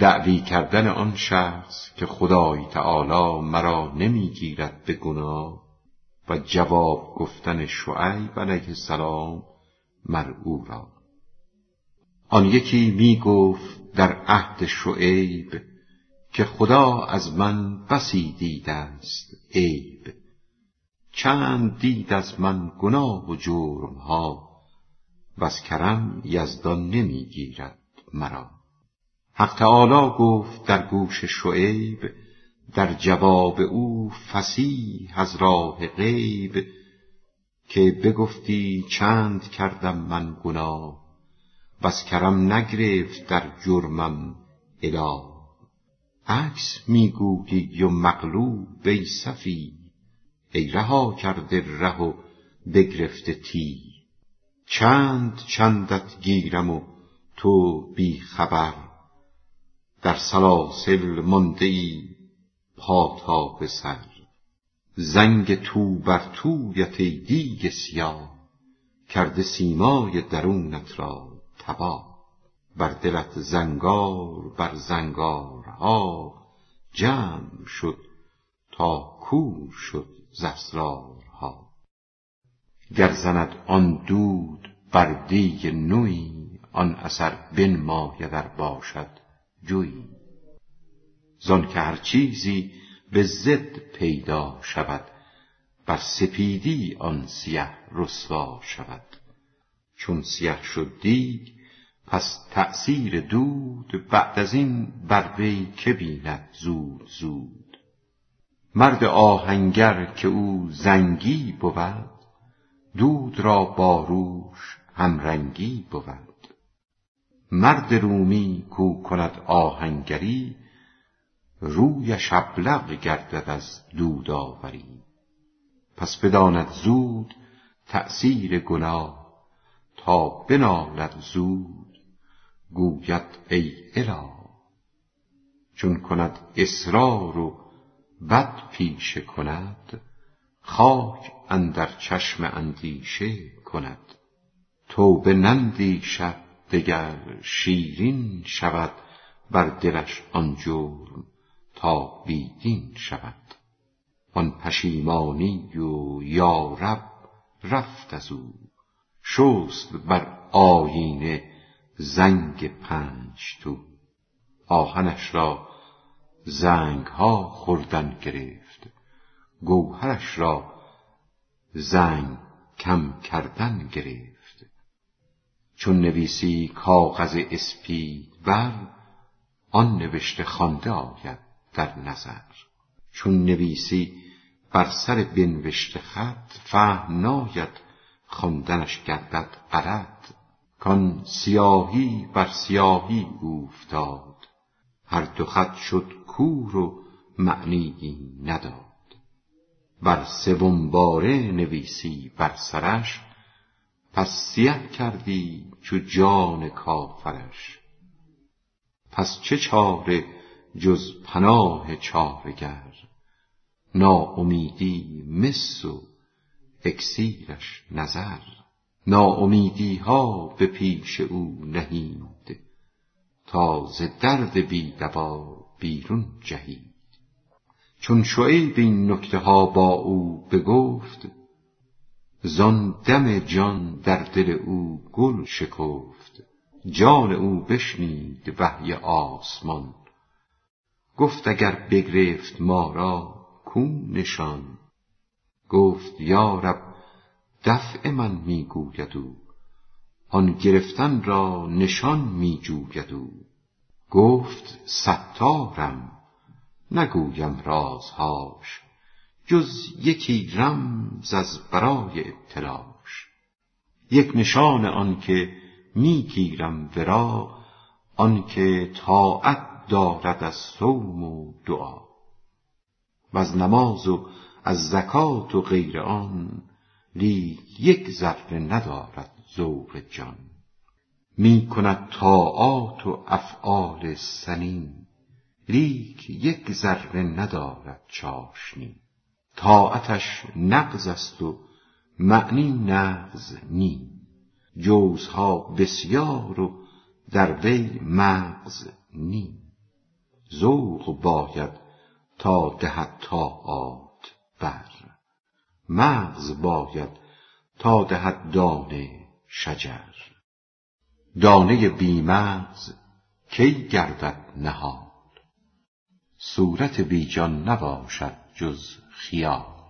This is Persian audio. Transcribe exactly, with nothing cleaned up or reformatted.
دعوی کردن آن شخص که خدای تعالی مرا نمیگیرد به گناه و جواب گفتن شعیب علیه السلام مر او را. آن یکی می گفت در عهد شعیب که خدا از من بسی دیده است عیب، چند دید از من گناه و جرم ها، وز کرم یزدان نمی گیرد مرا. حق تعالی گفت در گوش شعیب در جواب او فصیح از راه غیب، که بگفتی چند کردم من گناه، وز کرم نگرفت در جرمم اله. عکس میگویی و مقلوب ای صفی، ای رها کرده ره و بگرفته تی. چند چندت گیرم و تو بی خبر، در سلاسل مانده ای پا تا به سر. زنگ تو بر تویت ای دیگ سیاه، کرده سیمای درونت را تباه. بر دلت زنگار بر زنگارها، جمع شد تا کور شد ز اسرارها. گر زند آن دود بر دیگ نوی، آن اثر بنماید ار باشد جوی. زان که هر چیزی به ضد پیدا شود، بر سپیدی آن سیه رسوا شود. چون سیه شد دیگ پس تأثیر دود، بعد از این بر وی که بیند زود زود. مرد آهنگر که او زنگی بود، دود را با روش همرنگی بود. مرد رومی کو کند آهنگری، رویش ابلق گردد از دود آوری. پس بداند زود تأثیر گناه، تا بنالد زود گوید ای اله. چون کند اصرار و بد پیشه کند، خاک اندر چشم اندیشه کند. توبه نندیشد دگر شیرین شود، بر دلش آن جرم تا بی دین شود. آن پشیمانی و یا رب رفت از او، شست بر آیینه زنگ پنج تو. آهنش را زنگ ها خوردن گرفت، گوهرش را زنگ کم کردن گرفت. چون نویسی کاغذ اسپید بر، آن نوشته خوانده آید در نظر. چون نویسی بر سر بنوشته خط، فهم ناید خواندنش گردد غلط. کان سیاهی بر سیاهی اوفتاد، هر دو خط شد کور و معنیی نداد. بر سوم باره نویسی بر سرش، پس سیه کردی چو جان کافرش. پس چه چاره جز پناه چاره‌گر، ناامیدی مس و اکسیرش نظر. ناامیدی ها به پیش او نهید، تا ز درد بی دوا بیرون جهید. چون شعیب این نکته ها با او بگفت، زان دم جان در دل او گل شکفت. جان او بشنید وحی آسمان، گفت اگر بگرفت ما را کو نشان. گفت یا رب دفع من می گوید او، آن گرفتن را نشان می جوید او. گفت ستارم نگویم رازهاش، جز یکی رمز از برای ابتلاش. یک نشان آن که می گیرم ورا، آن که طاعت دارد از صوم و دعا. و از نماز و از زکات و غیر آن، لیک یک ذره ندارد ذوق جان. می کند طاعات و افعال سنی، لیک یک ذره ندارد چاشنی. طاعتش نغز است و معنی نغز نی، جوزها بسیار و در وی مغز نی. ذوق باید تا دهد طاعات بر. مغز باید تا دهد دانه شجر. دانه بی مغز کی گردد نهال. صورت بی جان نباشد جز خیال.